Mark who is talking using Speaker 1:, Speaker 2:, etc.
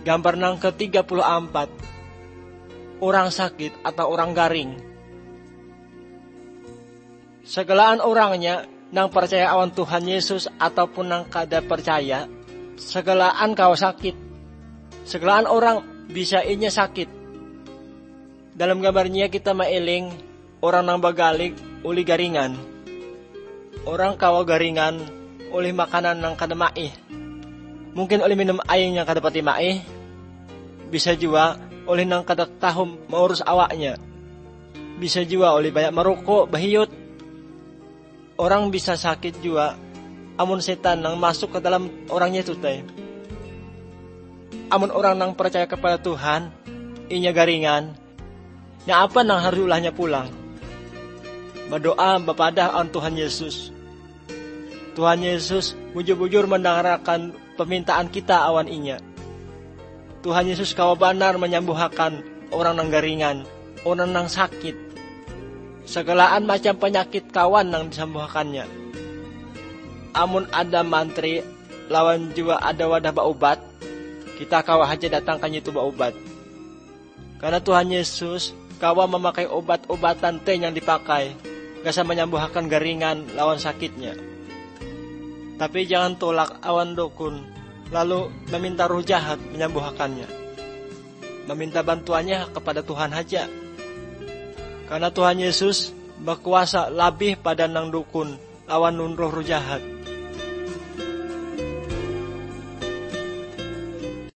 Speaker 1: Gambar nang ke-34, orang sakit atau orang garing. Segelaan orangnya nang percaya awan Tuhan Yesus ataupun nang kada percaya, segelaan kau sakit. Segelaan orang bisa inya sakit. Dalam gambarnya kita maeling orang nang bagalik uli garingan. Orang kawa garingan oleh makanan nang kada maih. Mungkin oleh minum air yang kada pati maih. Bisa juga oleh nang kada tahum mengurus awaknya. Bisa juga oleh banyak merokok, bahiyut. Orang bisa sakit juga amun setan nang masuk ke dalam orangnya itu teh. Amun orang nang percaya kepada Tuhan, inya garingan. Nya apa nang harus ulahnya pulang? Berdoa bapadah an Tuhan Yesus. Tuhan Yesus bujur-bujur mendengarkan permintaan kita awan inya. Tuhan Yesus kawa benar menyembuhkan orang nang garingan, orang nang sakit. Segelaan macam penyakit kawan nang disembuhkannya. Amun ada mantri, lawan juga ada wadah baubat, kita kawa haja datangkan itu baubat. Karena Tuhan Yesus kawa memakai obat-obatan teh yang dipakai, gasa menyembuhkan garingan lawan sakitnya. Tapi jangan tolak awan dukun, lalu meminta roh jahat menyembuhkannya. Meminta bantuannya kepada Tuhan saja. Karena Tuhan Yesus berkuasa lebih pada nang dukun lawan nun roh jahat.